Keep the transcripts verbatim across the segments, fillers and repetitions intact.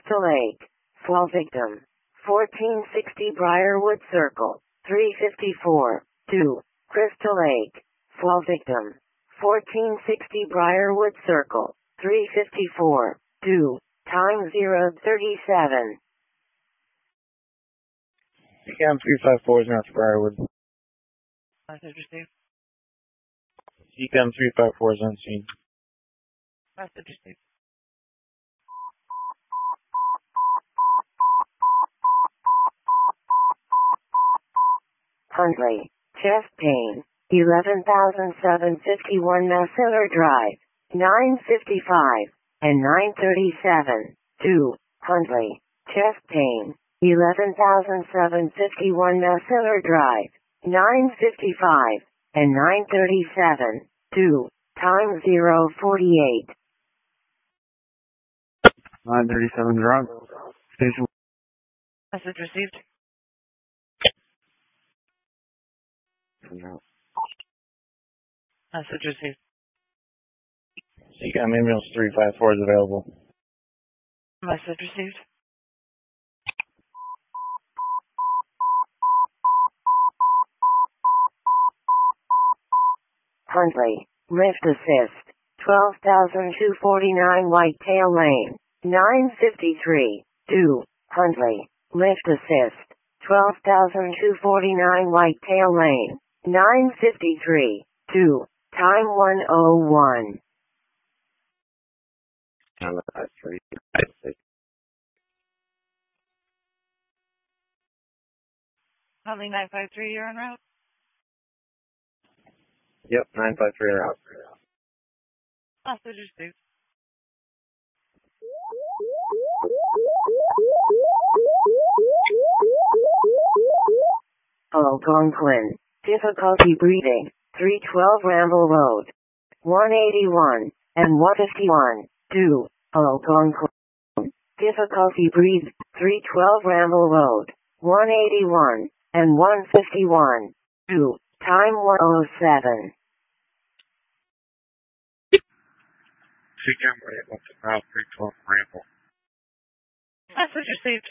Crystal Lake. Fall victim. fourteen sixty Briarwood Circle. three fifty-four. two. Crystal Lake. Fall victim. fourteen sixty Briarwood Circle. three fifty-four. two. Time zero thirty-seven. Cam three five four is not for Briarwood. Message received. C CAM three five four is on scene. Message received. Huntley. Chest pain. eleven thousand seven hundred fifty-one Massiller Drive. nine fifty-five and nine thirty-seven. two. Huntley. Chest pain. eleven thousand seven hundred fifty-one Massiller Drive. nine fifty-five and nine thirty-seven. two. Time zero forty-eight. nine thirty-seven drunk. Station. Message received. No. Message received. C CAM ambulance three five four is available. Message received. Huntley. Lift assist. twelve thousand two hundred forty-nine Whitetail Lane. nine fifty-three. two. Huntley. Lift assist. twelve thousand two hundred forty-nine Whitetail Lane. nine fifty-three. two. Time one oh one. Huntley nine five three, you're en route. Yep, nine five three are out. Message received. Algonquin. Difficulty breathing. three twelve Ramble Road. one eighty-one and one fifty-one. two. Algonquin. Difficulty breathe. three twelve Ramble Road. one eighty-one and one fifty-one. two. Time one oh seven. C CAM went to Route three twelve Ramble. Message received.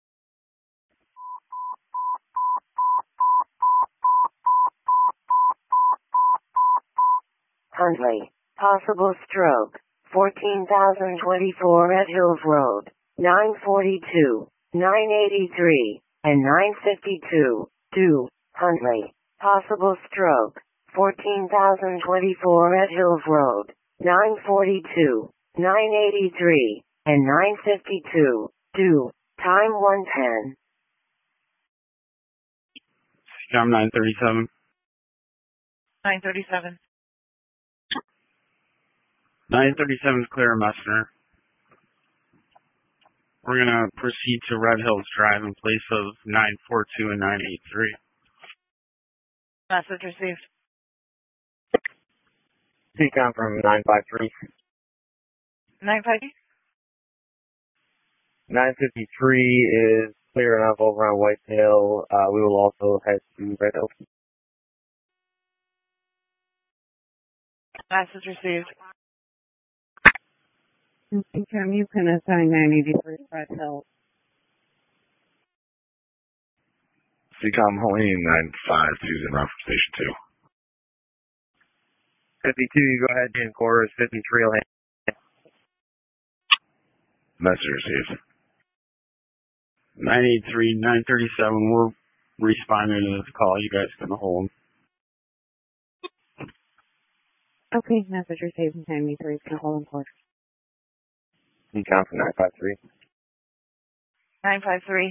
Huntley. Possible stroke. fourteen thousand twenty-four Red Hills Road. nine forty-two, nine eighty-three, and nine fifty-two. two. Huntley. Possible stroke. fourteen thousand twenty-four Red Hills Road. nine forty-two, nine eighty-three, and nine fifty-two. two. Time one ten. C CAM nine thirty-seven. nine thirty-seven. nine thirty-seven is clear, Messenger. We're going to proceed to Red Hills Drive in place of nine forty-two and nine eighty-three. Message received. C CAM from nine five three. nine five three. nine fifty-three is clear enough over on Whitetail. Uh, we will also head to Red Hills. Message received. C CAM, you can assign nine eighty-three Red Hills. C CAM Helene nine five two is en route from Station two. fifty-two, you go ahead in quarters. fifty-three will hand. Message received. nine eighty-three, nine thirty-seven, we're responding to this call. You guys can hold. Okay, message received. nine eighty-three is going to hold in quarters. C CAM from nine five three. nine five three.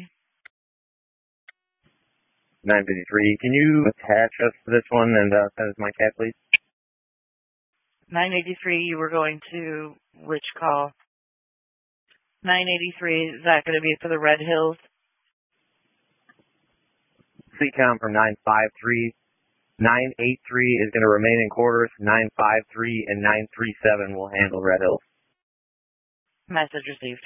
nine fifty-three, can you attach us to this one and uh, send us my cat, please? nine eighty-three, you were going to which call? nine eighty-three, is that going to be for the Red Hills? C CAM from nine five three. nine eighty-three is going to remain in quarters. nine five three and nine thirty-seven will handle Red Hills. Message received.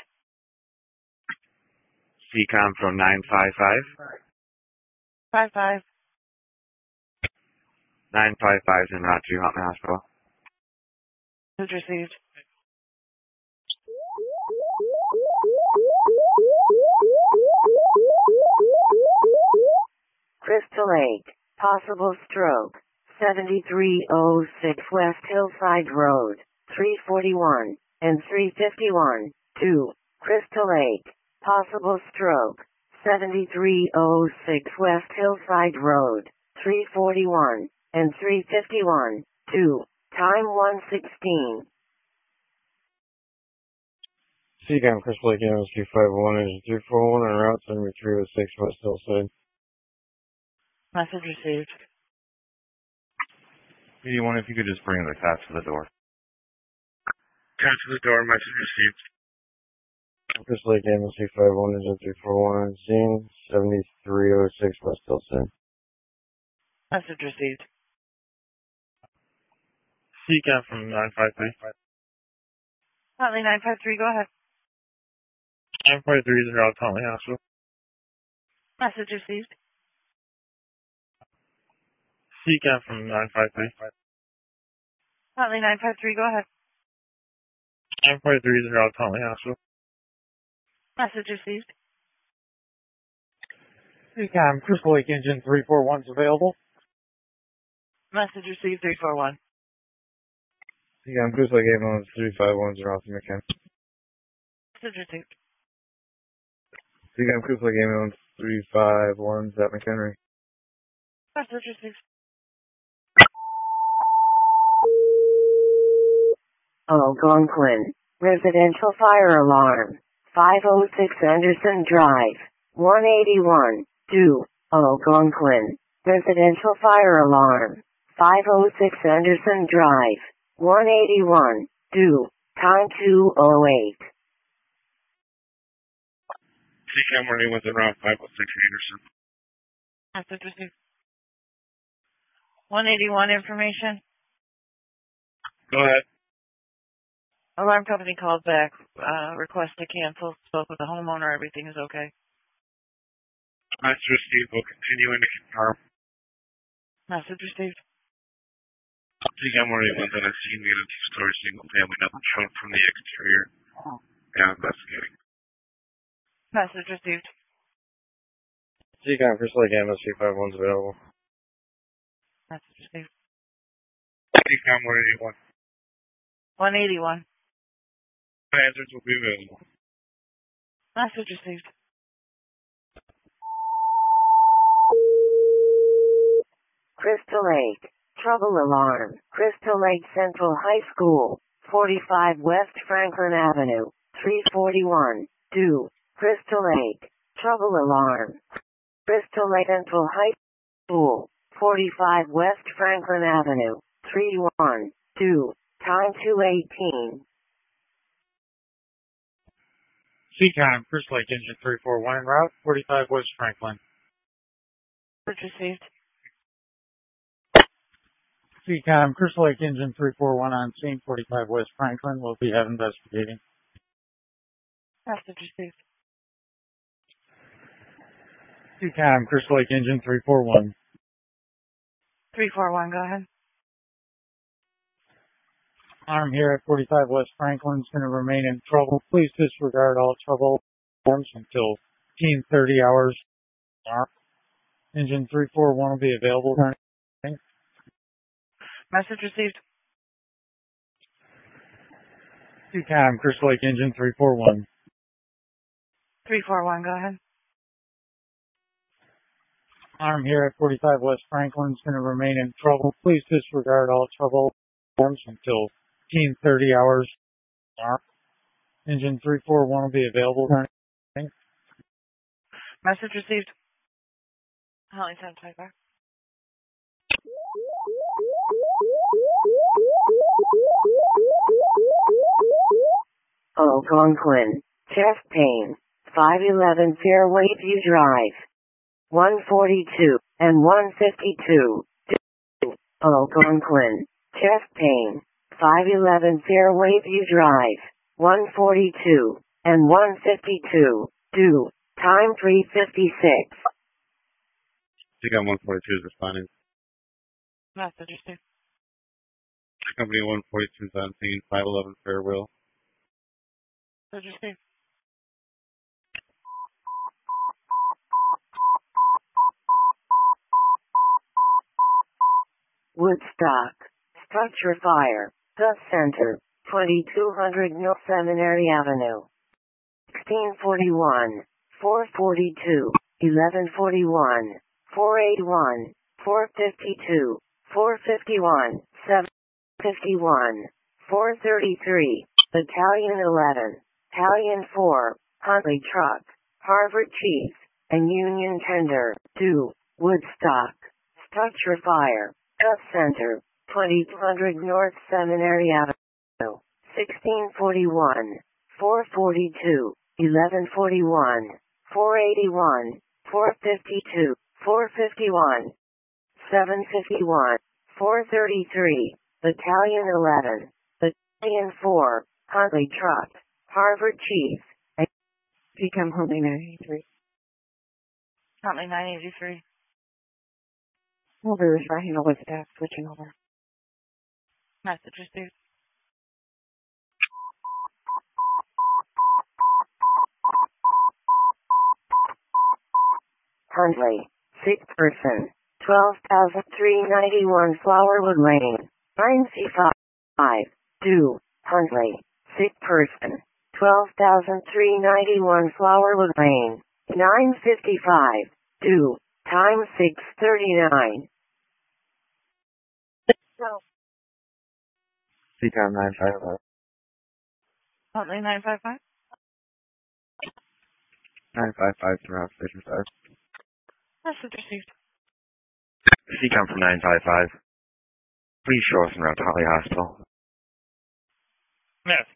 C CAM from nine five five. five five. nine five five is en route to Huntley Hospital. Message received. Crystal Lake, possible stroke, seventy-three oh six West Hillside Road, three forty-one and three fifty-one. two. Crystal Lake, possible stroke, seventy-three oh six West Hillside Road, three forty-one and three fifty-one. two. Time one sixteen. Seacom Crystal Lake M S Q five one is three four one on route seventy-three oh six West Hillside. Message received. eighty-one, if you could just bring the cats to the door. Cats to the door, message received. Crystal Lake M S Q five one is three four one on scene, seventy-three oh six West Hillside. Message received. Seacom from nine five three. Huntley nine five three, go ahead. nine five three is in route to Huntley Hospital. Message received. Seacom from nine five three. Huntley nine five three, go ahead. nine five three is in route to Huntley Hospital. Message received. Seacom Crystal Lake Engine three four one is available. Message received three four one. Seacom Crystal Lake Ambulance three five one is in route to McHenry. Message received. Seacom Crystal Lake Ambulance three five one is at McHenry. Message received. Algonquin, residential fire alarm, five oh six Anderson Drive, one eighty-one. two. Algonquin, residential fire alarm, five oh six Anderson Drive, one eighty-one. two. Time two oh eight. Seacom running with around five oh six Anderson. Message received. one eighty-one information. Go ahead. Alarm company called back, uh, request to cancel, spoke with the homeowner, everything is okay. Message received. We'll continue to confirm. Message received. Seacom running with an scene near a two-story single-family, nothing shown from the exterior. Now investigating. Message received. Seacom Crystal Lake M S Q five one is available. Message received. Seacom one eighty-one. one eighty-one. Answers will be available. Message received. Crystal Lake, trouble alarm, Crystal Lake Central High School, forty-five West Franklin Avenue, three forty-one. two. Crystal Lake, trouble alarm, Crystal Lake Central High School, forty-five West Franklin Avenue, three one. two. Time two eighteen. Seacom Crystal Lake Engine three four one en route, forty-five West Franklin. Message received. Seacom Crystal Lake Engine three four one on scene, forty-five West Franklin. We'll be out investigating. Message received. Seacom Crystal Lake Engine three four one. three four one, go ahead. Arm here at forty-five West Franklin is going to remain in trouble. Please disregard all trouble forms until fifteen thirty hours. Engine three four one will be available. Message received. Seacom Crystal Lake Engine three four one. three four one, go ahead. Arm here at forty-five West Franklin is going to remain in trouble. Please disregard all trouble forms until fifteen thirty hours. Engine three four one will be available. Message received. Holly ten twenty-five. Algonquin, chest pain, five eleven Fairway View Drive, one forty-two and one fifty-two. two. Algonquin, chest pain, five eleven Fairway View Drive, one forty-two and one fifty-two. two. Time three fifty-six. Seacom one forty-two is responding. Message received. Company one forty-two is on scene, five eleven Fairwheel. Message received. Woodstock. Structure fire. The center. twenty-two hundred North Seminary Avenue. sixteen forty-one. four forty-two. eleven forty-one. four eighty-one. four fifty-two. four fifty-one. seven fifty-one. four thirty-three. Battalion eleven. Battalion four. Huntley Truck. Harvard Chief. And Union Tender. two. Woodstock. Structure fire. The center. twenty-two hundred North Seminary Avenue. sixteen forty-one. four forty-two. eleven forty-one. four eighty-one. four fifty-two. four fifty-one. seven fifty-one. four thirty-three. Battalion eleven. Battalion four. Huntley Truck. Harvard Chief. Become Huntley nine eighty-three. Huntley nine eighty-three. We'll be referring to Woodstock, switching over. Message received. Huntley. Sixth person. twelve thousand three hundred ninety-one Flowerwood Lane. nine C five. two. Huntley. Sixth person. twelve thousand three hundred ninety-one Flowerwood Lane. nine fifty-five. two. Time six thirty-nine. C COM nine five five. Huntley nine five five. nine five five throughout Station five. Message received. C COM from nine five five. Please show us en route to Holly Hospital. Yes.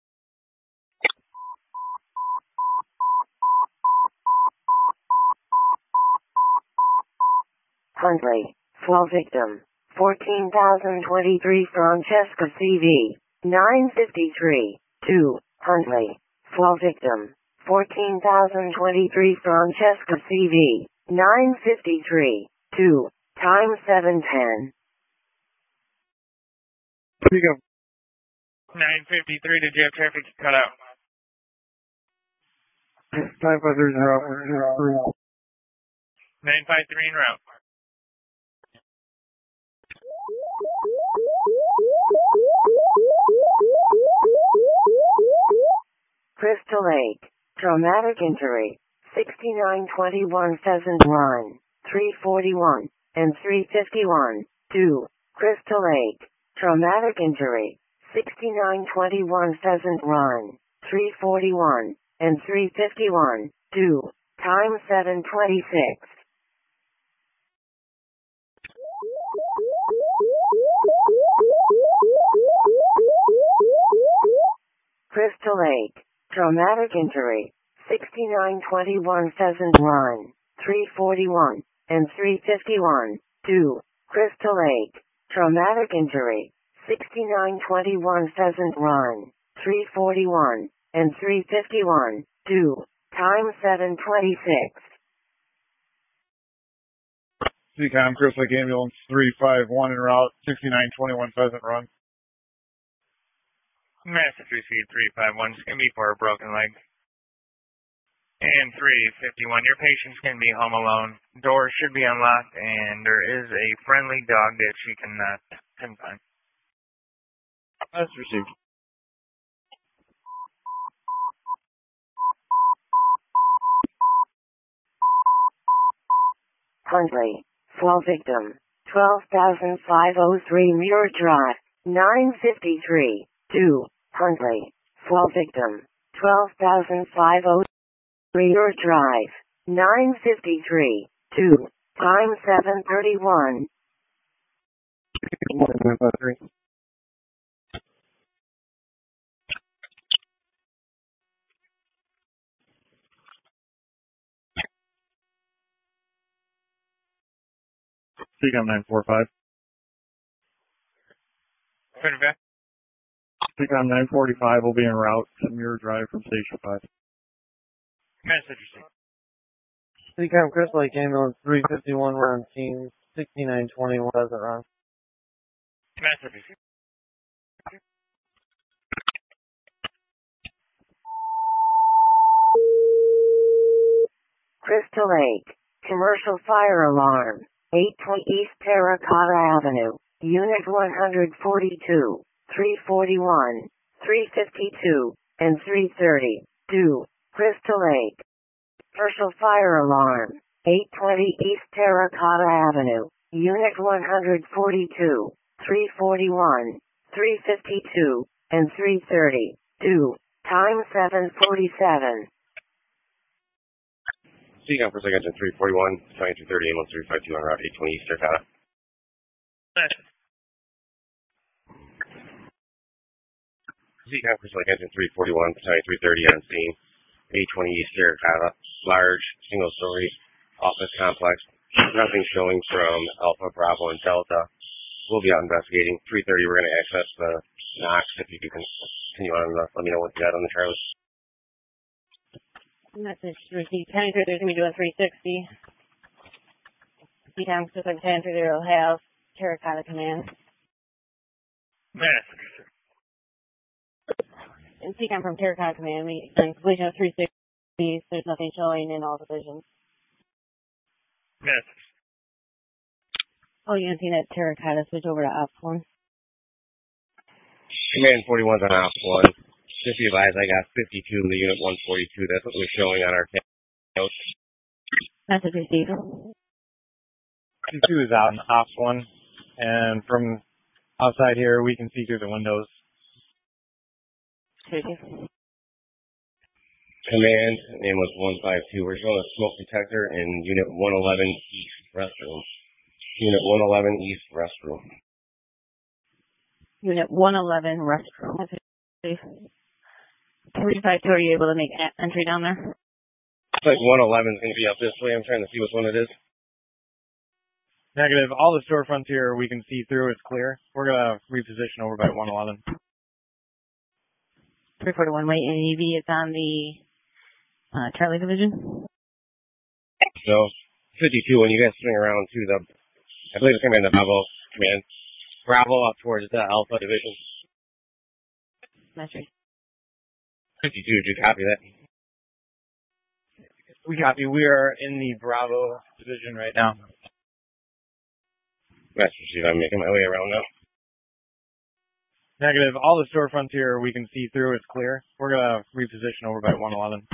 Huntley. Fall victim. fourteen thousand twenty-three Francesca C V. nine fifty-three. two. Huntley. Fall victim. fourteen thousand twenty-three Francesca C V. nine fifty-three. two. Time seven ten. Speak up. nine fifty-three, did you have traffic cut out? nine five three zero. nine five three en route. Crystal Lake. Traumatic injury. sixty-nine twenty-one Pheasant Run. three forty-one. And three fifty-one. two. Crystal Lake. Traumatic injury. sixty-nine twenty-one Pheasant Run. three forty-one. And three fifty-one. two. Time seven twenty-six. Crystal Lake. Traumatic injury. sixty-nine twenty-one Pheasant Run. three forty-one. And three fifty-one. two. Crystal Lake. Traumatic injury. sixty-nine twenty-one Pheasant Run. three forty-one. And three fifty-one. two. Time seven twenty-six. C COM, Crystal Lake Ambulance three five one en route, sixty-nine twenty-one Pheasant Run. Message received three five one, it's going to be for a broken leg. And three fifty-one, your patient's going to be home alone. Doors should be unlocked, and there is a friendly dog that she can uh, confine. Message received. Huntley. Fall victim. twelve thousand five hundred three Muir Drive. nine fifty-three. two. Huntley. Fall victim. twelve thousand five hundred three Muir Drive. nine fifty-three. two. Time seven thirty-one. nine five three. C COM nine four five. Put it back. C COM nine forty-five will be en route to Muir Drive from Station five. Message received. C COM Crystal Lake Ambulance three fifty-one, we're on team sixty-nine twenty-one, doesn't run. Message received. Crystal Lake. Commercial fire alarm. eight twenty East Terracotta Avenue, Unit one forty-two, three forty-one, three fifty-two, and three thirty. two. Crystal Lake. Herschel fire alarm. eight twenty East Terracotta Avenue, Unit one forty-two, three forty-one, three fifty-two, and three thirty. two. Time seven forty-seven. Seacom for second engine three forty-one, twenty-two thirty, ambulance three five two on route eight twenty East Terracotta. Seacom for second engine three forty-one, twenty-three thirty on scene, eight twenty East Terracotta, large, single-story office complex. Nothing showing from Alpha, Bravo, and Delta. We'll be out investigating. three thirty, we're going to access the Knox. If you can continue on, uh, let me know what you got on the Charlie. Message received. ten through there's going to be doing three sixty. C TAM just like ten through there will have Terracotta Command. Message. And C TAM from Terracotta Command, we on completion of three sixty, there's nothing showing in all divisions. Message. Oh, you can see that Terracotta switch over to Ops one. Command forty-one's on Ops one. Just be advised, I got fifty-two in the unit one forty-two. That's what we're showing on our notes. Message received. fifty-two is out in Ops one, and from outside here, we can see through the windows. Command, name was one five two. We're showing a smoke detector in unit one eleven East restroom. Unit one eleven East restroom. Unit one eleven restroom. three five two, are you able to make entry down there? Looks like one eleven is going to be up this way. I'm trying to see which one it is. Negative. All the storefronts here we can see through. It's clear. We're going to reposition over by one eleven. three forty-one, wait, N E V is on the uh, Charlie Division. So, fifty-two, when you guys swing around to the, I believe it's going to be in the Bravo command. Bravo up towards the Alpha Division. That's right. fifty-two, did you copy that? We copy. We are in the Bravo Division right now. That's received. I'm making my way around now. Negative. All the storefronts here we can see through. It's clear. We're going to reposition over by one eleven.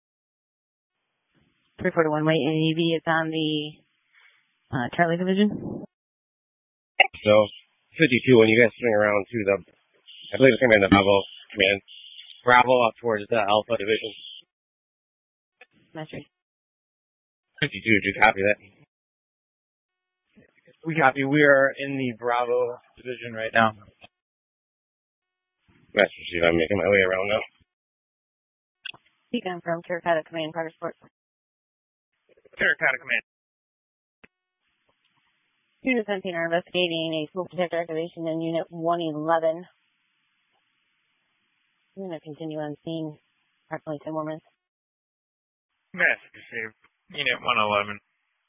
three forty-one, wait, N E V is on the uh, Charlie Division. So, fifty-two, when you guys swing around to the, I believe it's going to be in the Bravo command. Bravo up towards the Alpha Division. That's right. fifty-two, did you copy that? We copy. We are in the Bravo Division right now. That's received. I'm making my way around now. Beacon from Terracotta Command, Progress Report. Terracotta Command. Unit seventeen are investigating a smoke detector activation in Unit one eleven. I'm going to continue on scene approximately ten more minutes. Message received. Unit one eleven.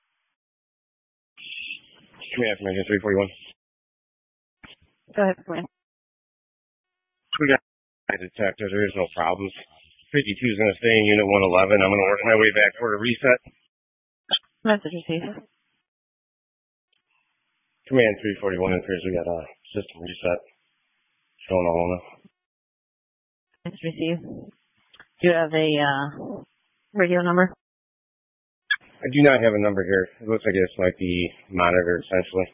Command from engine three forty-one. Go ahead, Command. We got a detector. There is no problems. fifty-two is going to stay in Unit one eleven. I'm going to work my way back toward a reset. Message received. Command three forty-one appears we got a system reset. Showing all on us. Message received. Do you have a uh, radio number? I do not have a number here. It looks like this might be monitored essentially.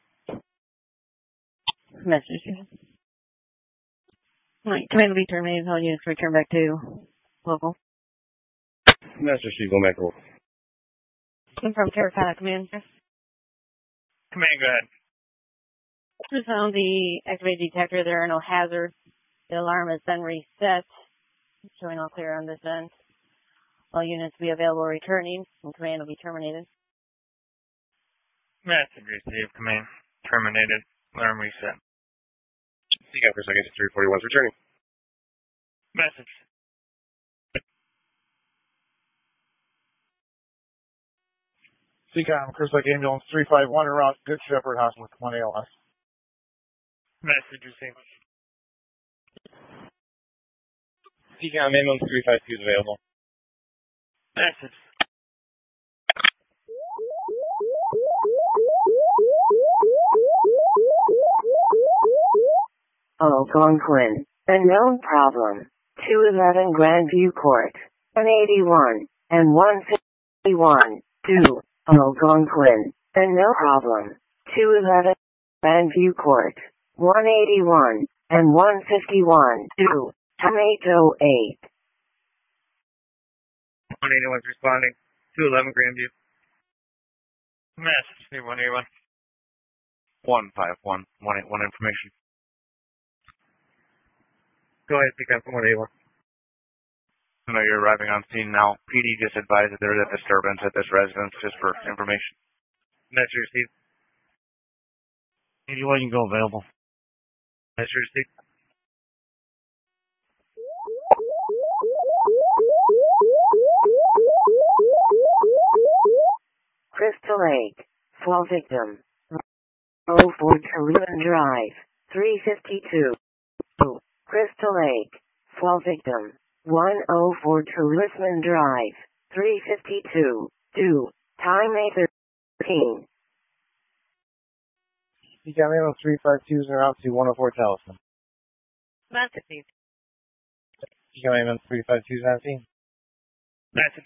Message received. All right, command will be terminated. All units return back to local. Master Chief, go back to work. I'm from Terracotta Command. Command, go ahead. We found the activated detector. There are no hazards. The alarm has been reset. Showing all clear on this end. All units will be available returning, and command will be terminated. Message received. Command terminated. Alarm reset. See you for a second. three forty-one's returning. Message. C COM, Chris Lake Ambulance three five one around Good Shepherd Hospital with one A L S. Message received. C COM ambulance three five two is available. Message. Algonquin, unknown problem. two eleven Grandview Court, one eighty-one, and one fifty-one, two, Algonquin, and no problem. two eleven Grandview Court, one eighty-one, and one fifty-one, two, time eight oh eight. one eighty-one's responding. two eleven Grandview. Message, one eighty-one. one five one, one eight one information. Go ahead, pick up from one eighty-one. I know you're arriving on scene now. P D just advised that there is a disturbance at this residence, just for information. Message received. eighty-one, you can go available. Message received. Crystal Lake, fall victim. oh four Terwilliger Drive, three fifty-two. Crystal Lake, fall victim. one oh four Terwilliger Drive, three fifty-two. two. Time eight thirteen. You got me on three five twos and out to one oh four Talisman. Message. You got me on three five twos and scene. Message.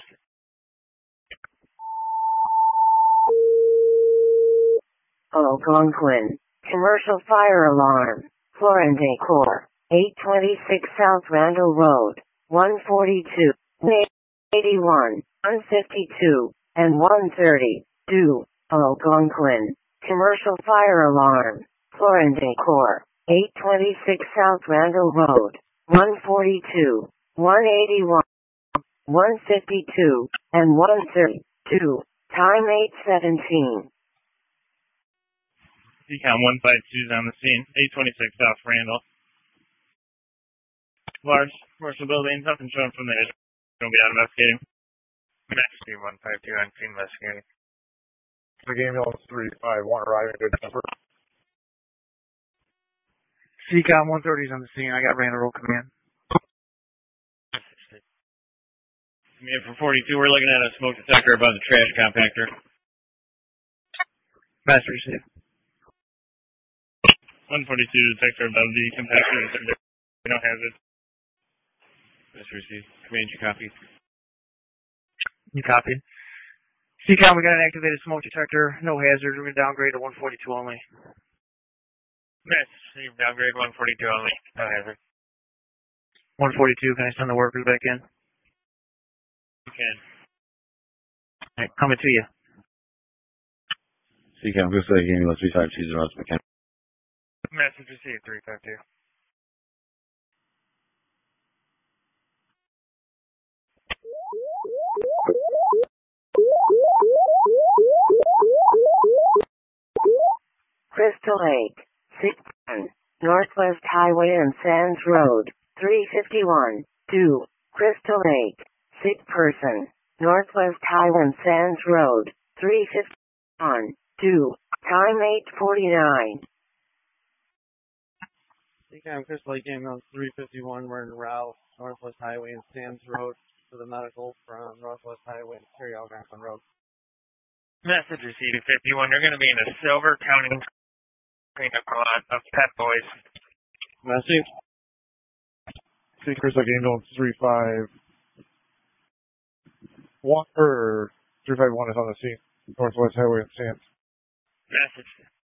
Algonquin, commercial fire alarm. Florin Decor, eight twenty-six South Randall Road, one forty-two, eighty-one, one fifty-two, and one thirty, two, Algonquin, commercial fire alarm. Florin Decor, eight twenty-six South Randall Road, one forty-two, one eighty-one, one fifty-two, and one thirty-two, time eight seventeen. Decom one five two is on the scene. eight twenty-six South Randall. Large commercial building. Nothing shown from there. Going to be out investigating. Message one five two on scene investigating. The ambulance three five one arriving good number. C COM one thirty is on the scene. I got Randall Road command. Command for forty-two. We're looking at a smoke detector above the trash compactor. Master received. one forty-two detector above the compactor. We don't have it. Master received. Command, you copy. You copied. C COM, we got an activated smoke detector. No hazard. We're going to downgrade to one forty-two only. Message, downgrade one forty-two only. No hazard. one forty-two, can I send the workers back in? You can. All right, coming to you. C COM, Crystal Lake ambulance three five two zero, McKenna. Message received, three five two. Crystal Lake, six ten, Northwest Highway and Sands Road, three fifty-one, two, Crystal Lake, sick person, Northwest Highway and Sands Road, three fifty-one, two, time eight forty-nine. C COM, Crystal Lake ambulance three fifty-one. We're in route Northwest Highway and Sands Road for the medical from Northwest Highway to Terry Algonquin Road. Message received, fifty-one. You're going to be in a Silver County cleanup lot of Pet Boys. Message. C Crystal Lake ambulance three five one or three five one is on the scene. Northwest Highway and Sands. Message.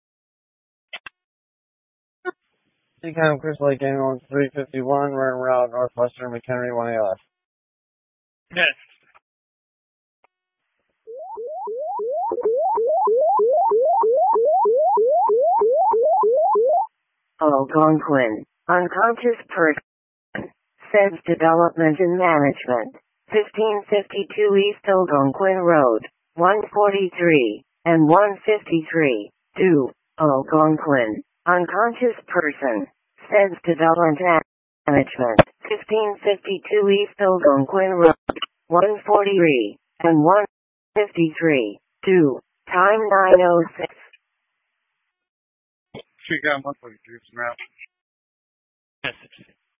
C COM, Crystal Lake ambulance three fifty-one. We're in route Northwestern McHenry one A L F. Message. Algonquin, unconscious person, says development and management, fifteen fifty-two East Algonquin Road, one forty-three, and one fifty-three, two, Algonquin, unconscious person, says development and management, fifteen fifty-two East Algonquin Road, one forty-three, and one fifty-three, two, time nine oh six. C COM one forty-three from route. Message.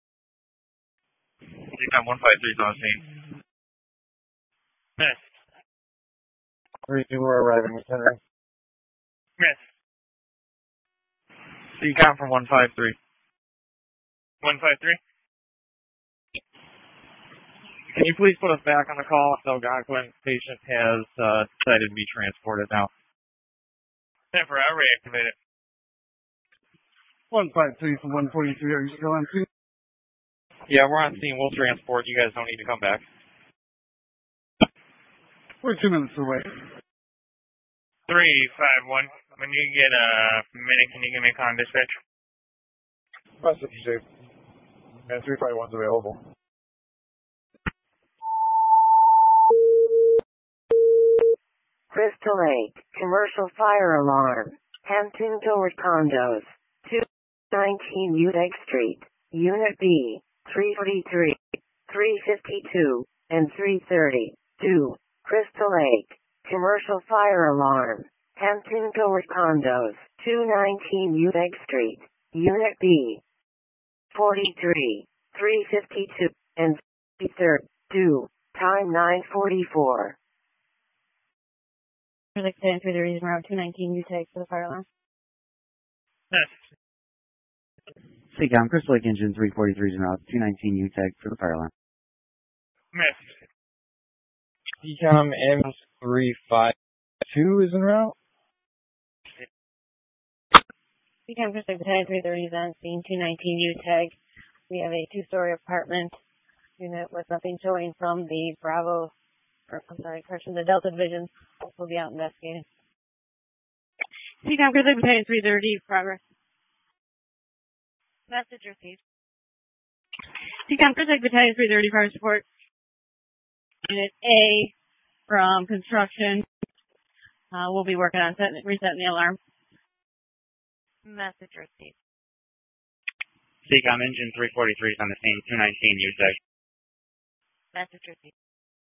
C COM one five three is on the scene. Message. three two, we're arriving McHenry. Message. C COM from one five three. one five three. Can you please put us back on the call? Algonquin patient has uh, decided to be transported now. ten four, I'll reactivate it. one five three from one forty-three, are you still on scene? Yeah, we're on scene. We'll transport. You guys don't need to come back. We're two minutes away. three five one. When you get a minute, can you give me a con dispatch? Message safe. And three five one's available. Crystal Lake, commercial fire alarm, Hampton Toward Condos, two nineteen Utex Street, Unit B, three forty-three, three fifty-two, and three thirty, two, Crystal Lake, commercial fire alarm, Hampton Toward Condos, two nineteen Utex Street, Unit B, forty-three, three fifty-two, and three thirty-two, time nine forty-four. I'd like to enter the reason route two nineteen U tag for the fire alarm. Yes. Seacom, Crystal Lake Engine three forty-three is en route, two nineteen U tag for the fire alarm. Miss. Seacom M three five two is en route. Seacom Crystal Lake Battalion three thirty is on scene, two nineteen U tag. We have a two-story apartment unit with nothing showing from the Bravo, or I'm sorry, correction, the Delta Division. We'll be out investigating. Seacom Crystal Lake Battalion three thirty, progress. Message received. Seacom Crystal Lake Battalion three thirty, fire support. Unit A from construction. Uh, we'll be working on setting, resetting the alarm. Message received. Seacom Engine three forty-three is on the scene, two nineteen U tag. Message received.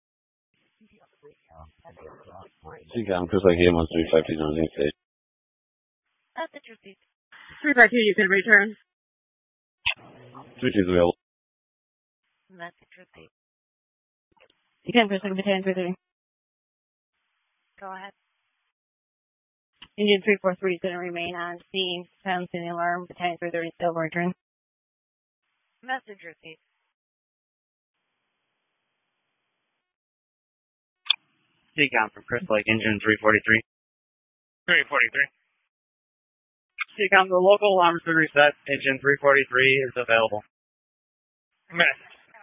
Seacom, Crystal Lake A M one three five two is on the stage. Message received. three five two, you can return. three two is available. Message received. Seacom Crystal Lake Battalion three thirty. Go ahead. Engine three four three is going to remain on scene. Sounds in the alarm. Battalion three thirty still return. Message received. Seacom from Crystal Lake Engine three forty-three. three forty-three. Seacom, the local alarms been reset. Engine three forty-three is available. Miss.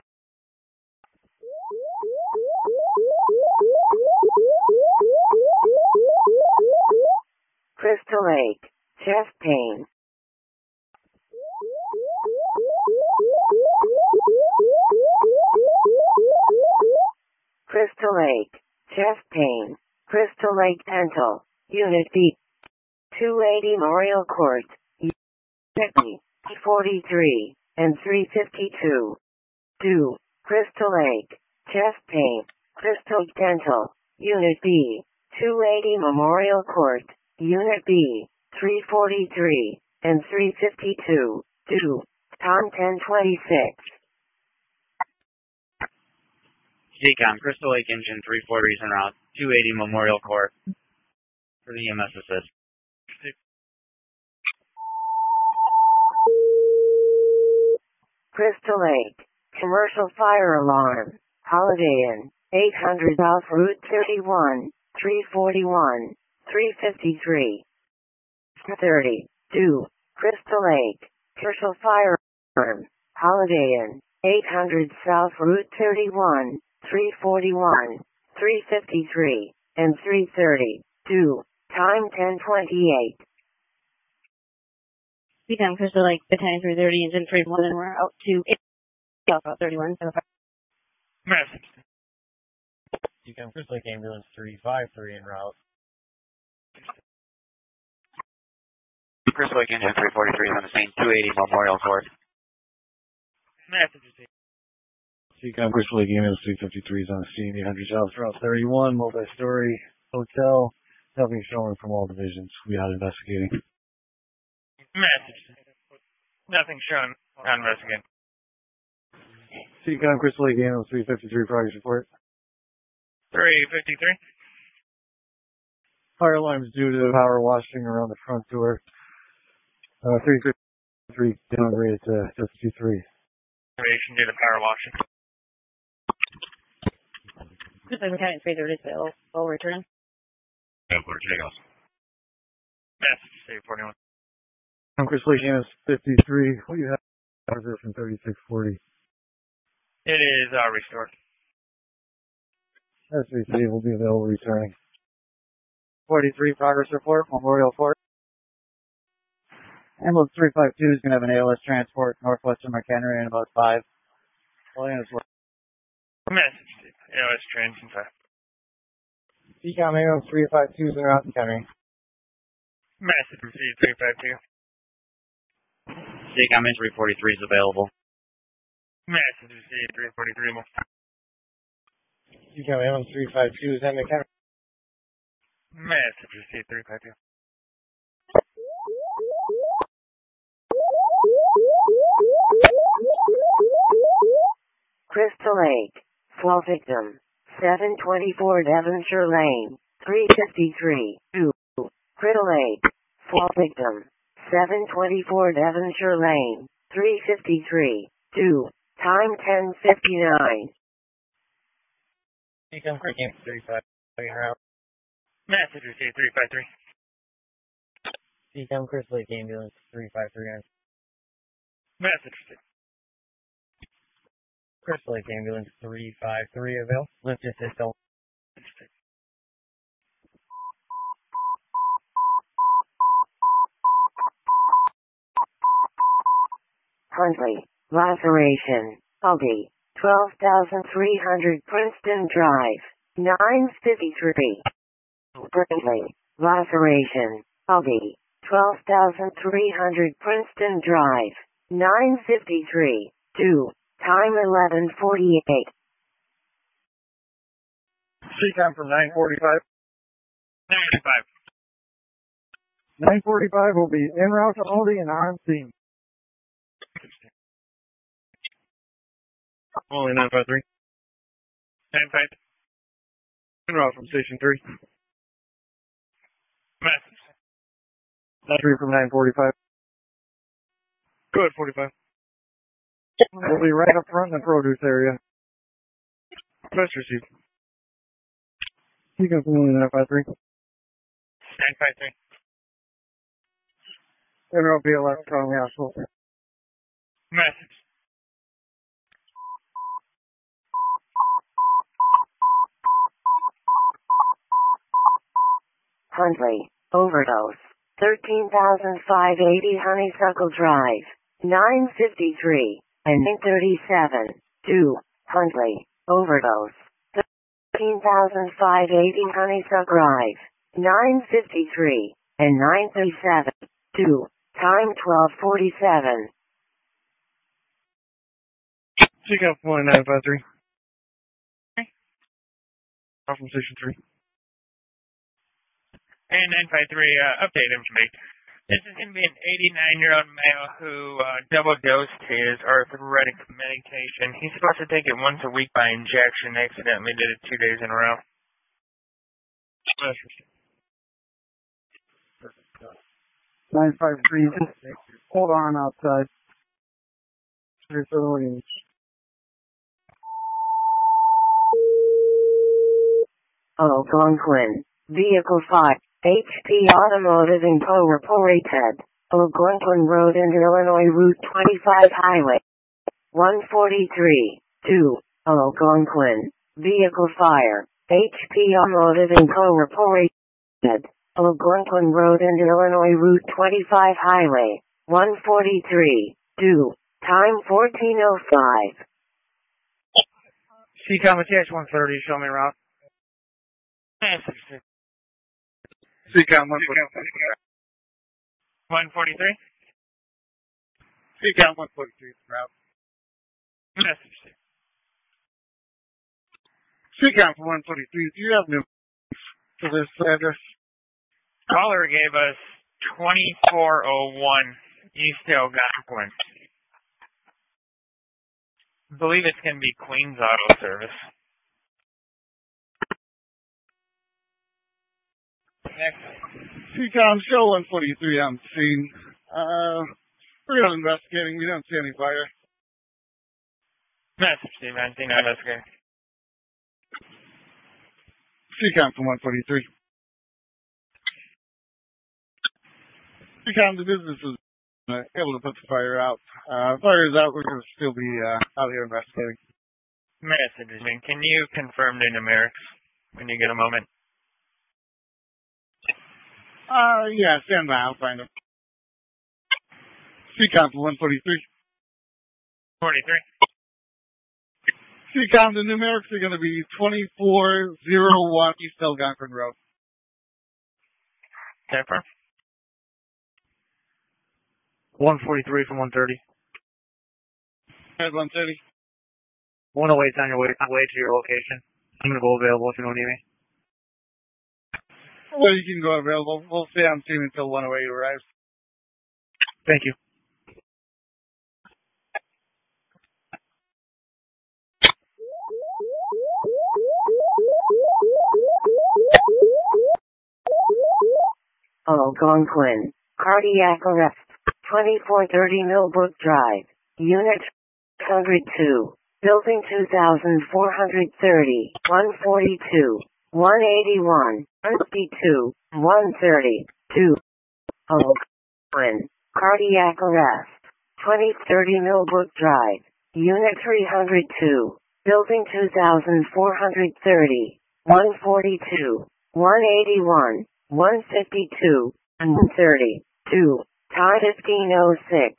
Crystal Lake, chest pain. Crystal Lake, chest pain. Crystal Lake Dental, Unit B, two eighty Memorial Court, Unit B, forty-three, and three fifty-two. two, Crystal Lake, chest pain. Crystal Lake Dental, Unit B, two eighty Memorial Court, Unit B, three forty-three, and three fifty-two. two, time ten twenty-six. Seacom, Crystal Lake Engine three forty is en route, two eighty Memorial Court for the E M S assist. Crystal Lake, commercial fire alarm, Holiday Inn, eight hundred South Route thirty-one, three forty-one, three fifty-three. thirty, two, Crystal Lake, commercial fire alarm, Holiday Inn, eight hundred South Route thirty-one, three forty-one, three fifty-three, and three thirty, two, time ten twenty-eight. Seacom Crystal Lake Battalion three thirty is in three one, and we're out to Alpha thirty-one. Miss. Seacom Crystal Lake Ambulance three five three en route. Crystal Lake Engine three forty-three is on the scene, two eighty Memorial Court. Message received. Seacom Crystal Lake Ambulance three fifty-three is on the scene, eight hundred South Route thirty-one, multi-story hotel. Nothing showing from all divisions. We are investigating. Message. Nothing shown on investigate. Seacom Crystal Lake Ambulance three fifty-three, progress report. three fifty-three. Fire alarms due to the power washing around the front door. Uh, three three, downgrade to fifty-three. Activation due to power washing. Pacific County three thirty will will return. Airport takeoff. Message C forty-one. I'm Chris Lake, Annis fifty-three. What do you have? Order from thirty-six forty. It is uh, restored. S V C will be available returning. forty-three, progress report, Memorial Fort. Ambulance three five two is going to have an A L S transport northwestern McHenry in about five. Williams, Message C. A O S trains in five. C COM ambulance three five two is in Route McHenry. Message C three five two. C COM entry forty-three is available. Message C three forty-three. C COM ambulance three five two is in McHenry. Message C three five two. Crystal Lake, fall victim, seven twenty-four Devonshire Lane, three fifty-three, two. Crystal Lake, fall victim, seven twenty-four Devonshire Lane, three fifty-three, two. Time ten fifty-nine. C COM Creek three five three route. Message C three five three. C COM Crystal Lake ambulance three five three. Message C. Crystal Lake ambulance three five three avail. Lift assist. Huntley, laceration, Aldi, twelve thousand three hundred Princeton Drive, nine fifty-three. Brinkley, laceration, Aldi, twelve thousand three hundred Princeton Drive, nine fifty-three, two. Time eleven forty-eight. C COM from nine forty-five. nine forty-five. nine forty-five will be en route to Aldi and on scene. Only nine five three. nine five. En route from station three. Message. three from nine forty-five. Go ahead, forty-five. We'll be right up front in the produce area. Press receive. C COM from only nine five three. nine five three. En route B L S strong asphalt. Message. Huntley, overdose, thirteen thousand five hundred eighty Honeysuckle Drive, nine fifty-three, and nine thirty-seven, two. Huntley, overdose, thirteen thousand five hundred eighty Honeysuckle Drive, nine fifty-three, and nine thirty-seven, two. Time twelve forty-seven. C COM from only nine five three. Off from station three. And nine five three, uh, update information. This is going to be an eighty-nine-year-old male who uh, double-dosed his arthritic medication. He's supposed to take it once a week by injection. Accidentally did it two days in a row. nine five three. Hold on outside. Three for Williams. Algonquin, vehicle five. H P Automotive Incorporated, Algonquin Road into Illinois Route twenty-five Highway. one forty-three, two, Algonquin, vehicle fire, H P Automotive Incorporated, Algonquin Road into Illinois Route twenty-five Highway. one forty-three, two, time fourteen oh five. C COM T H one thirty, show me route. Message. C COM one forty-three. one forty-three. C COM one forty-three route. Message. C COM from one forty-three. Do you have new to this address? Caller gave us twenty-four oh one East Algonquin. I believe it's going to be Queens Auto Service. Next. C COM show one forty-three on scene. Uh, We're not investigating. We don't see any fire. Message, Steve. I see no investigating. C-Com from one forty-three. C-Com, the business is uh, able to put the fire out. Uh, fire is out. We're going to still be uh, out here investigating. Message, can you confirm the numerics when you get a moment? Uh, yeah, stand by. I'll find them. C-Com from one forty-three. forty-three. C-Com, the numerics are going to be twenty-four oh one East Algonquin Road. Confirm. one forty-three from one thirty. At one thirty. one oh eight's on your way, on way to your location. I'm going to go available if you don't need me. Well, you can go available. We'll stay on scene until one oh eight arrives. Thank you. Algonquin. Cardiac arrest. twenty-four thirty Millbrook Drive. Unit one oh two. Building two thousand four hundred thirty. one forty-two. one eighty-one. one fifty-two. one thirty. two. Algonquin. Cardiac arrest. twenty thirty Millbrook Drive. Unit three oh two. Building two thousand four hundred thirty. one forty-two. one eighty-one. one fifty-two. and one thirty. two. Time fifteen oh six.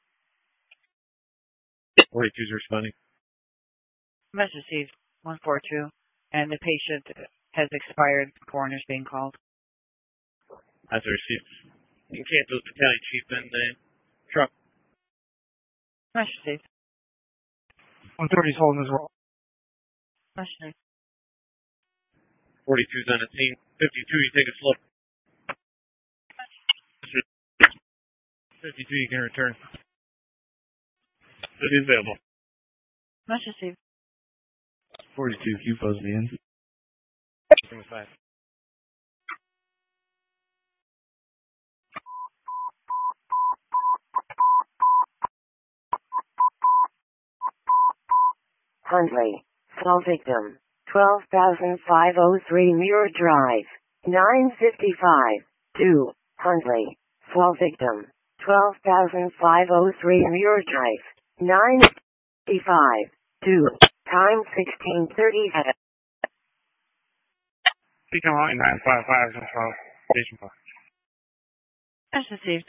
forty-two's responding. Message received one four two, and the patient has expired. Coroner's being called. That's received. You can cancel the county chief and the truck. Message received. one thirty's holding as well. Message received. forty-two's on the scene. fifty-two, you take a slope. fifty-two, you can return. It is available. Message received. forty-two, Q Fuzz me in. five. Huntley. Fall victim. twelve thousand five oh three Muir Drive. nine fifty-five. two. Huntley. Fall victim. twelve thousand five oh three Muir Drive. nine fifty-five. two. Time sixteen thirty. C-Com line nine five five is from station four. Message received.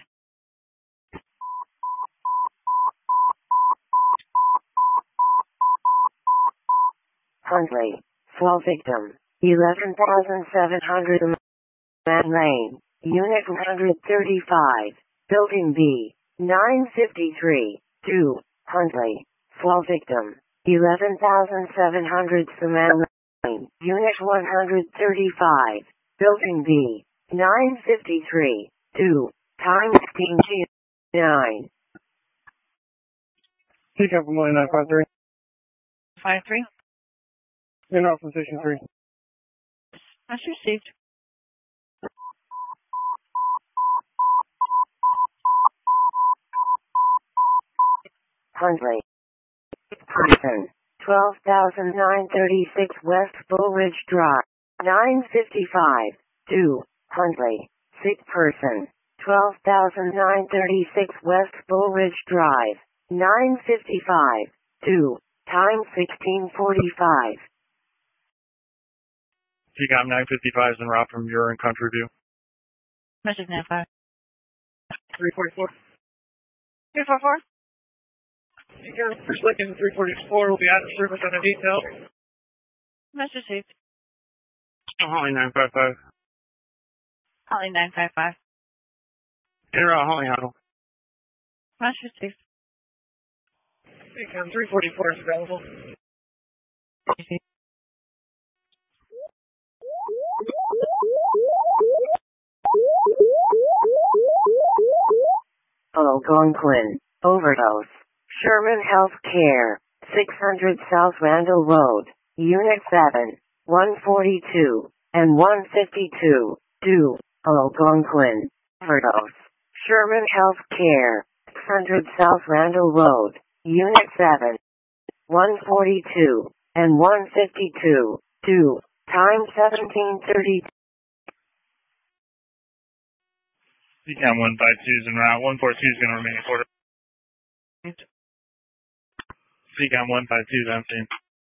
Huntley. Fall victim. eleven thousand seven hundred Man Lane. Unit one thirty-five. Building B. nine fifty-three. two. Huntley. Fall victim. eleven thousand seven hundred Man Lane. Unit one thirty-five. Building B. nine fifty-three. two. Time sixteen oh nine. C-Com from line nine five three. five three. In off from station three. Message received. Huntley. Person. twelve thousand nine thirty-six West Bull Ridge Drive. nine fifty-five. two. Huntley. Sick person. twelve thousand nine thirty-six West Bull Ridge Drive. nine fifty-five. two. Time sixteen forty-five. C-Com nine fifty-five is en route from your and country view. Message nine five. three forty-four. three four four. C-Com for Slicken three forty-four will be out of service on a detail. Message received. Holly nine five five. Holly nine five five. In route Holly Huddle. Message received. C-Com three forty-four is available. Algonquin. Overdose. Sherman Healthcare. six hundred South Randall Road. Unit seven. one forty-two. And one fifty-two. two. Algonquin. Overdose. Sherman Healthcare. hundred South Randall Road, Unit seven, one forty-two, and one fifty-two, two, time seventeen thirty. C COM one five two is en route. one four two is going to remain in quarter. C COM one five two is on scene.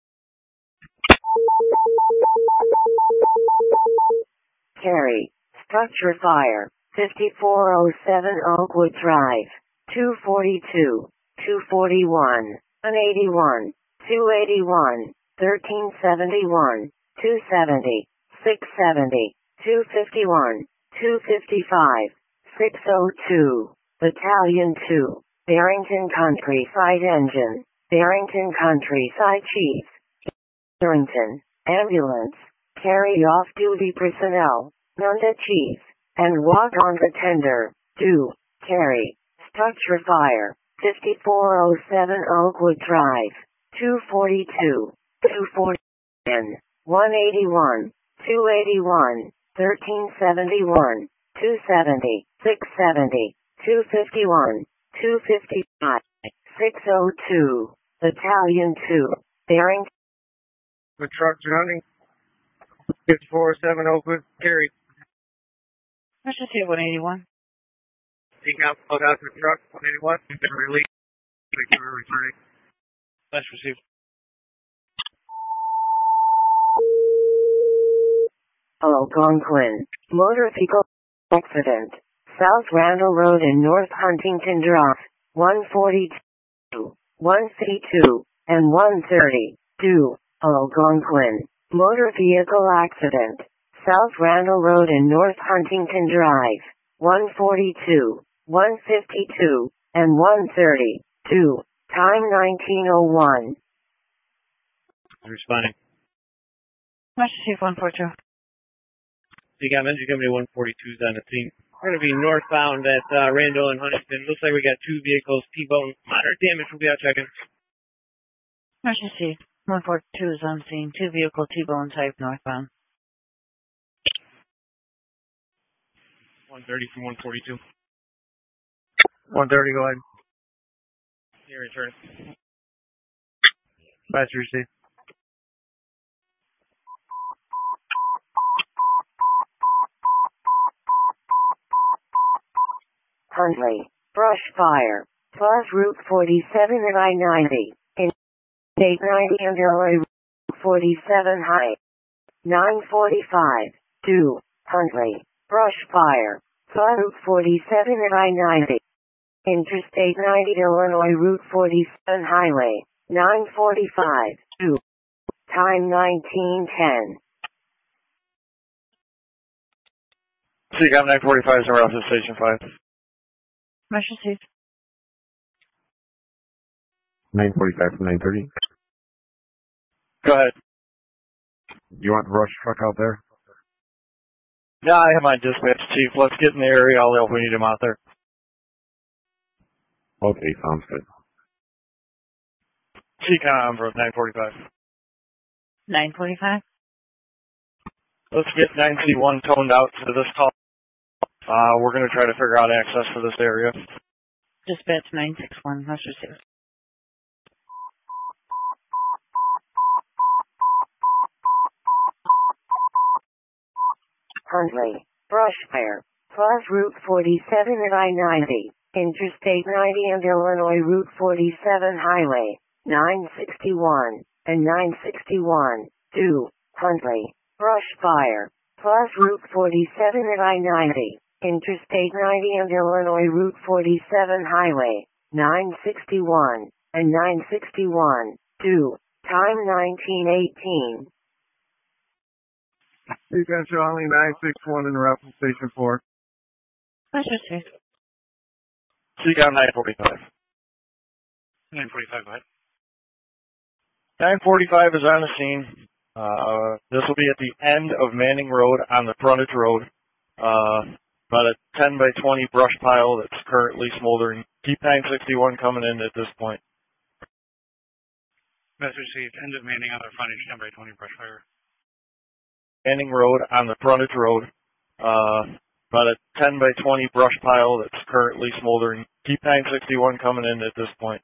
Carry. Structure fire. fifty-four oh seven Oakwood Drive. two forty-two. two forty-one. one eighty-one. two eighty-one. thirteen seventy-one. two seventy. six seventy. two fifty-one. two fifty-five. six oh two. Battalion two. Barrington Countryside Engine. Barrington Countryside Chief. Barrington. Ambulance. Carry off-duty personnel. Nunda Chief. And walk on the tender. two. Carry. Structure fire. fifty-four oh seven Oakwood Drive. two forty-two. two forty. one eighty-one. two eighty-one. thirteen seventy-one. two seventy. six seventy. two fifty-one. two fifty-five. six oh two. Battalion two. Barrington. The truck's running. fifty-four oh seven Oakwood, carry. Let's just hit one eighty-one. Taking out, plug out the truck, one eighty-one. Been released. Thank you for returning. That's received. Algonquin. Motor vehicle accident. South Randall Road and North Huntington Drive. one forty-two. one fifty-two. And one thirty-two. Algonquin. Motor vehicle accident. South Randall Road and North Huntington Drive. one forty-two. one fifty-two. And one thirty-two. Time nineteen oh one. Responding. Let's just hit one forty-two. C COM Engine Company one forty-two is on the scene. We're going to be northbound at uh, Randall and Huntington. Looks like we got two vehicles, T-bone. Moderate damage. We'll be out checking. Let's just see. one forty-two is on scene. Two vehicle T-bone type northbound. one thirty from one forty-two. one thirty, go ahead. Here, return. Fast receive. Huntley. Brush fire. Plus Route forty-seven and I ninety. In eight ninety and Illinois Route forty-seven High. nine forty-five. two. Huntley. Brush fire. Plus Route forty-seven and I ninety. Interstate ninety Illinois Route forty-seven Highway. nine forty-five. two. Time nineteen ten. C COM nine forty-five is en route to Station five. Let's just see. nine forty-five from nine thirty. Go ahead. You want the rush truck out there? Yeah, I have my dispatch, Chief. Let's get in the area. I'll help if we need him out there. Okay, sounds good. C COM for nine forty-five. nine forty-five? Let's get nine C one toned out to this call. Uh, we're going to try to figure out access for this area. Dispatch nine six one. Let's just see. Huntley. Brush fire. Plus Route forty-seven and I ninety. Interstate ninety and Illinois Route forty-seven Highway. nine sixty-one. And nine sixty-one. two. Huntley. Brush fire. Plus Route forty-seven and I ninety. Interstate ninety and Illinois Route forty-seven Highway. nine sixty-one. And nine sixty-one. two. Time nineteen eighteen. You got Charlie nine six one in route from Station four. Let's just see. C COM nine forty-five. nine forty-five, go ahead. nine forty-five is on the scene. Uh, this will be at the end of Manning Road on the frontage road. Uh, about a ten by twenty brush pile that's currently smoldering. Keep nine sixty-one coming in at this point. Message received. End of Manning on the frontage, ten by twenty brush fire. Manning Road on the frontage road. Uh, about a ten by twenty brush pile that's currently smoldering. Keep nine sixty-one coming in at this point.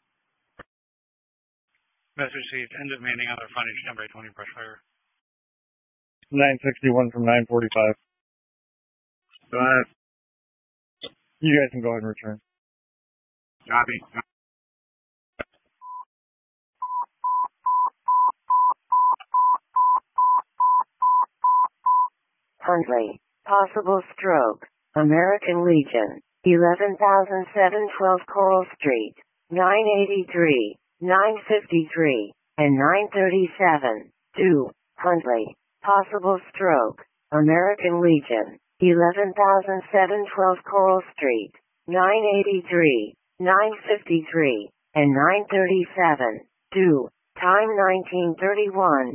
Message received. End of manning other frontage ten by twenty brush fire. nine sixty-one from nine forty-five. Go ahead. You guys can go ahead and return. Copy. Huntley. Possible stroke. American Legion. eleven thousand seven hundred twelve Coral Street. nine eighty-three, nine fifty-three, and nine thirty-seven. two. Huntley. Possible stroke. American Legion. eleven thousand seven hundred twelve Coral Street. nine eighty-three, nine fifty-three, and nine thirty-seven. two. Time nineteen thirty-one.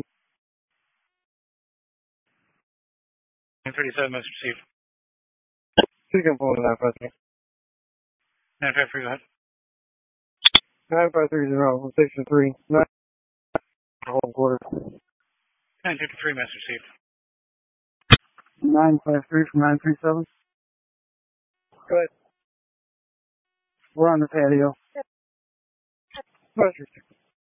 nine thirty-seven, message received. You can pull nine five three. nine five three, go ahead. nine five three zero, station three. nine, home quarter. nine fifty-three, message received. nine five three from nine three seven. Go ahead. We're on the patio. Message.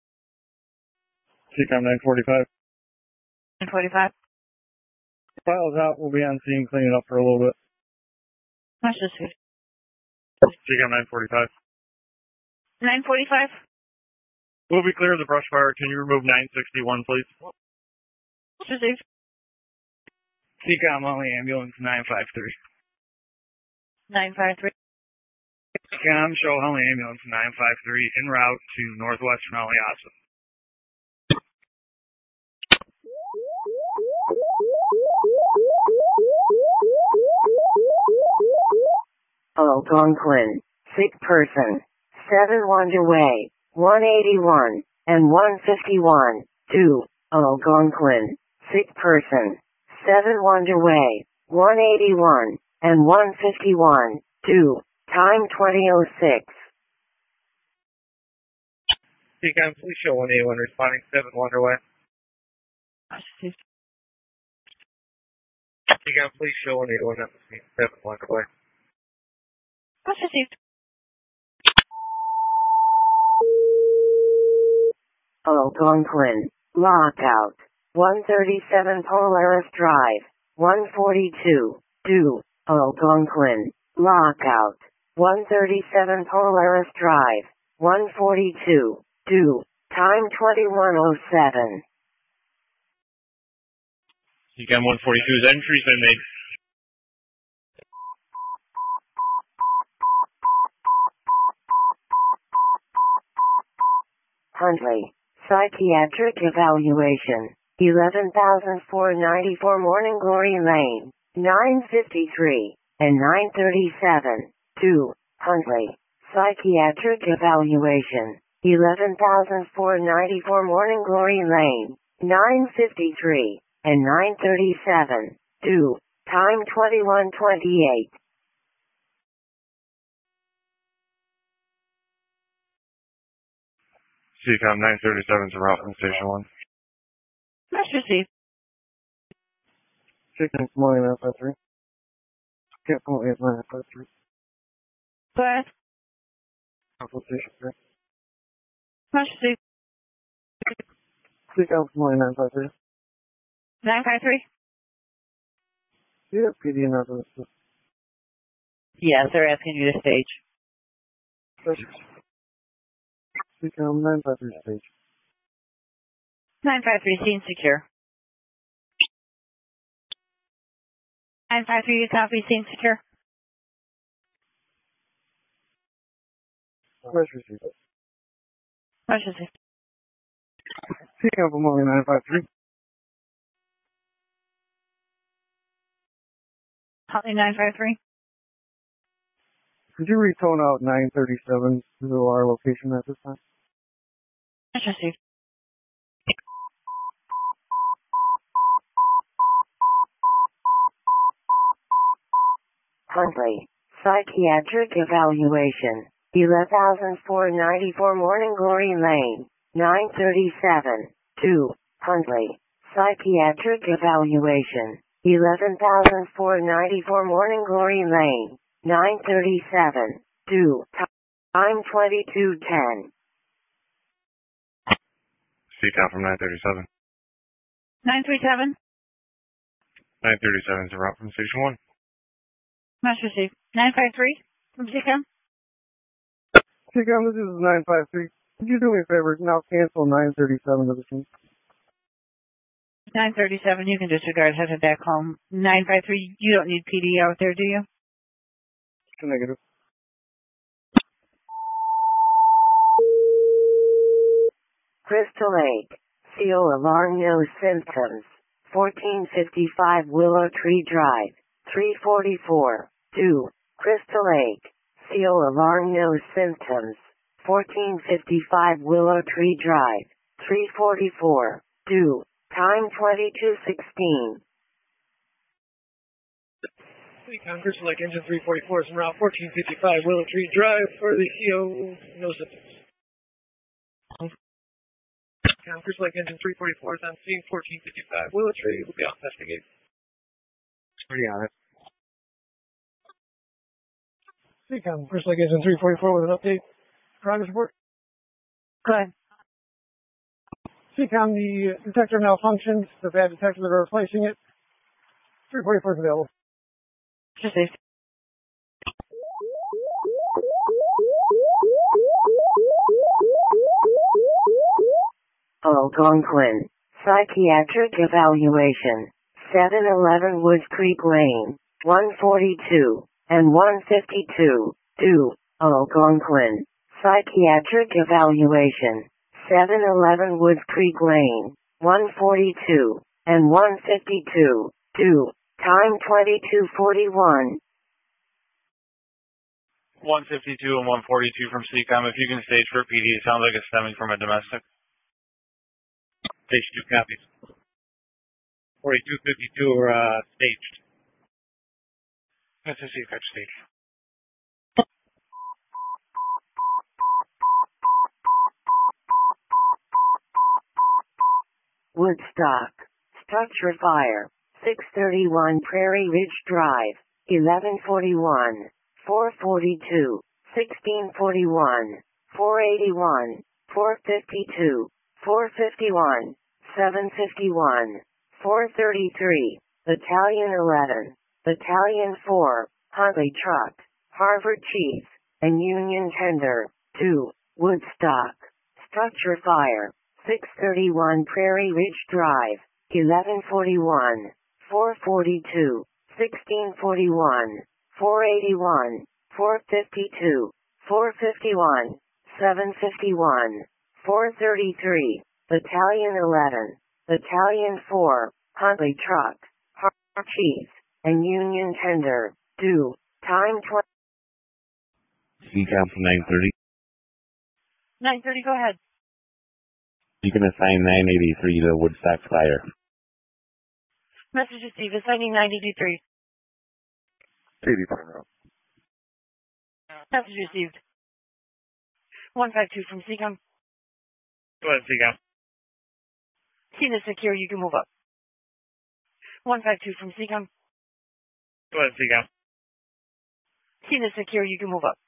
C COM nine forty-five. nine forty-five. Files out. We'll be on scene cleaning up for a little bit. Message received. C COM nine forty-five. nine forty-five. Will we clear the brush fire? Can you remove nine sixty-one, please? Message received. C COM only ambulance nine five three. nine five three. C COM show only ambulance nine five three en route to northwestern Aliasa. Algonquin. Sick person. seven underway. one eighty-one and one fifty-one. two. Algonquin. Sick person. seven underway. one eighty-one and one fifty-one. two. Time twenty oh six. C COM, please show one eighty-one responding seven underway. Message received. C COM, please show one eighty-one at the scene seven underway. Message received. Algonquin. Lockout. one thirty-seven Polaris Drive. one forty-two. two. Algonquin. Lockout. one thirty-seven Polaris Drive. one forty-two. two. Time twenty-one oh seven. C COM one forty-two's entry's been made. Huntley. Psychiatric evaluation. eleven thousand four hundred ninety-four Morning Glory Lane. nine fifty-three and nine thirty-seven. two. Huntley. Psychiatric evaluation. eleven thousand four hundred ninety-four Morning Glory Lane. nine fifty-three and nine thirty-seven. two. Time twenty-one twenty-eight. C COM nine thirty-seven's a route from station one. Message received. Chicken morning nine five three. Can't pull eight nine five three. Go ahead. Council station three. Message received. C COM morning nine five three. nine five three. Yeah, P D another. Yes, they're asking you to stage. C COM nine five three stage. nine five three, scene secure. nine five three, you copy, scene secure. Where's received? Message received. C COM morning nine five three. Huntley nine five three. Could you retone out nine thirty-seven to our location at this time? Message received. Huntley. Psychiatric evaluation. eleven thousand four hundred ninety-four Morning Glory Lane. nine thirty-seven. two. Huntley. Psychiatric evaluation. eleven thousand four hundred ninety-four Morning Glory Lane. nine thirty-seven. two. Time twenty-two ten. C-Count from nine thirty-seven. nine three seven. nine thirty-seven is a route from Station one. Master Chief. nine five three from C COM. C COM, this is nine five three. Could you do me a favor? Now cancel nine thirty-seven to the scene. nine thirty-seven, you can disregard, headed back home. nine five three, you don't need P D out there, do you? Negative. Crystal Lake. C O alarm no symptoms. fourteen fifty-five Willow Tree Drive. three forty-four. two. Crystal Lake. C O alarm no symptoms. fourteen fifty-five Willow Tree Drive. three forty-four. two. Time twenty-two sixteen. C-Count, Crystal Lake Engine three forty-four is en route fourteen fifty-five Willow Tree Drive for the C O no symptoms. C-Count, Crystal Lake Engine three forty-four is on scene fourteen fifty-five Willow Tree will be on investigate. Pretty on it. C-Count, Crystal Lake Engine three forty-four with an update. Progress report. Go ahead. C-Count, the detector malfunctioned. The bad detector that are replacing it. three forty-four is available. Received. Algonquin. Psychiatric evaluation. seven eleven Woods Creek Lane. one forty-two and one fifty-two. two. Algonquin. Psychiatric evaluation. seven eleven Woods Creek Lane. one forty-two and one fifty-two. two. Time twenty-two forty-one. one fifty-two and one forty-two from C COM. If you can stage for P D, it sounds like it's stemming from a domestic. Stage two copies. forty-two fifty-two are uh, staged. That's a C-Catch stage. Woodstock. Structure fire. six thirty-one Prairie Ridge Drive. eleven forty-one. four forty-two. sixteen forty-one. four eighty-one. four fifty-two. four fifty-one. seven fifty-one. four thirty-three. Battalion eleven. Battalion four. Huntley Truck. Harvard Chief. And Union Tender. two. Woodstock. Structure fire. six thirty-one Prairie Ridge Drive. eleven forty-one. four forty-two. sixteen forty-one. four eighty-one. four fifty-two. four fifty-one. seven fifty-one. four thirty-three. Battalion eleven. Battalion four. Huntley Truck. Harvard Chief. And Union Tender. two. Time twenty. C-Count from nine thirty. nine thirty, go ahead. You can assign nine eighty-three to Woodstock Fire. Message received. Assigning nine eighty-three. eighty-three route. Message received. one five two from C COM. Go ahead, C COM. Scene is secure. You can move up. one five two from C COM. Go ahead, C COM. Scene is secure. You can move up.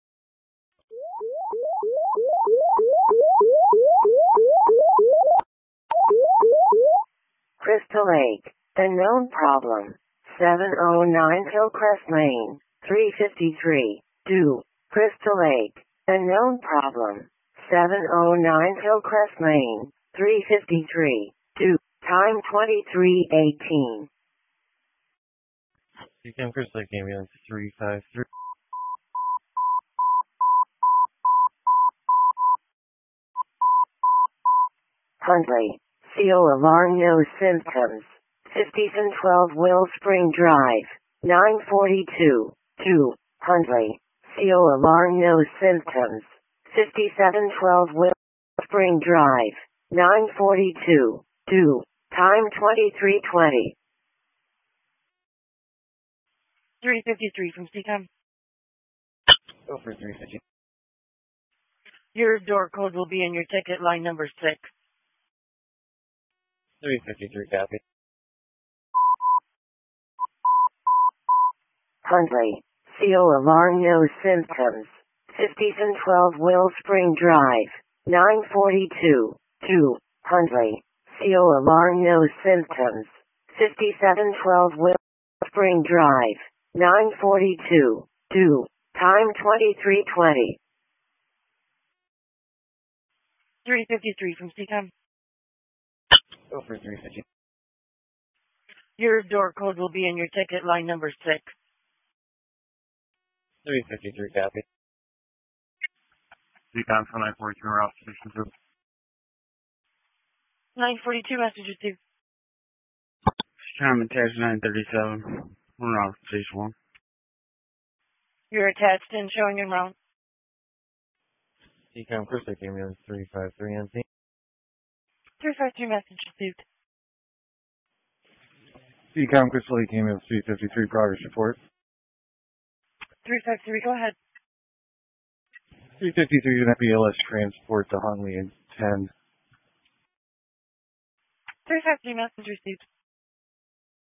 Crystal Lake. The known problem. seven oh nine Hillcrest Lane. three fifty-three. two. Crystal Lake. The known problem. seven oh nine Hillcrest Lane. three fifty-three. two. Time twenty-three eighteen. C-Count, Crystal Lake ambulance three five three. Huntley. C O alarm no symptoms. fifty-seven twelve Will Spring Drive. nine forty-two. two. Huntley. C O alarm no symptoms. fifty-seven twelve Will Spring Drive. nine forty-two. two. Time twenty-three twenty. three fifty-three from C COM. Go for three fifty. Your door code will be in your ticket, line number six. three fifty-three copy. Huntley. C O alarm no symptoms. fifty-seven twelve Will Spring Drive, nine forty-two, two, Huntley. C O alarm, no symptoms. fifty-seven twelve Will Spring Drive, nine forty-two, two, time twenty-three twenty. three fifty-three from C COM. Go for three fifty. Your door code will be in your ticket, line number six. three fifty-three, copy. C COM for nine forty-two, route station two. nine forty-two, message received. I'm attached nine thirty-seven. We're on station one. You're attached and showing en route. C COM Crystal came in three five three on scene. three five three, message received. C COM Crystal came in three fifty-three, progress report. three five three, go ahead. three fifty-three, going to be L S transport to Huntley in ten. three five three, message received.